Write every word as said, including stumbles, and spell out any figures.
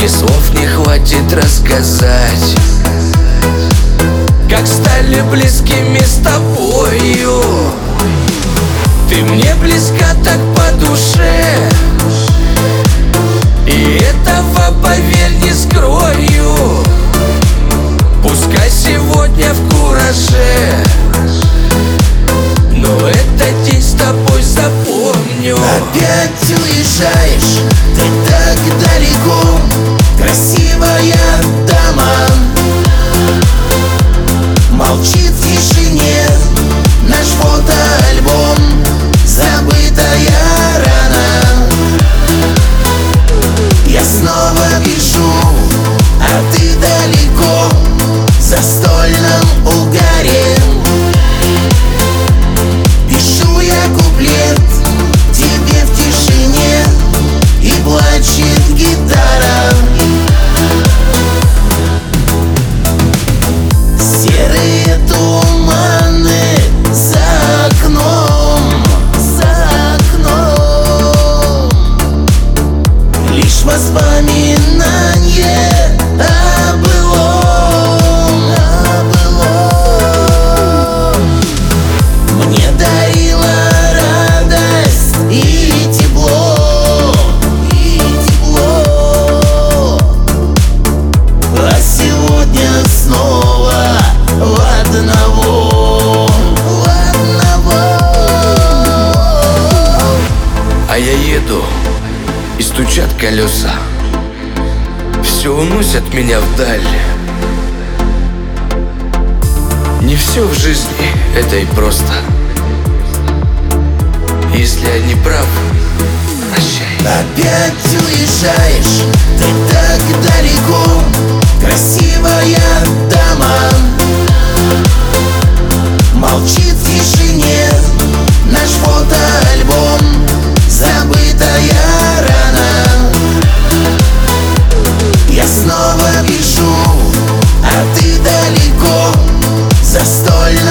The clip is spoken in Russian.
И слов не хватит рассказать, как стали близкими с тобою. Ты мне близка так по душе, и этого, поверь, не скрою. Пускай сегодня в кураже, но этот день с тобой запомню. Опять уезжаешь, ты так далеко, красивая дама. Молчит в тишине наш фотоальбом, забытая рана. Я снова пишу, а ты далеко, в застольном угаре. Пишу я куплет тебе в тишине, и плачет гитара. Серые туманы за окном, за окном. Лишь воспоминание о былом, о былом. Мне дарила радость и тепло, и тепло. А сегодня снова в одного, в одного. А я еду, и стучат колеса, все уносят меня вдаль. Не все в жизни это и просто. Если я не прав, прощай. Опять уезжаешь, ты так далеко, красивая дама. Молчит в тишине наш фотоальбом, забытая рана. Я снова пишу, а ты далеко, застольный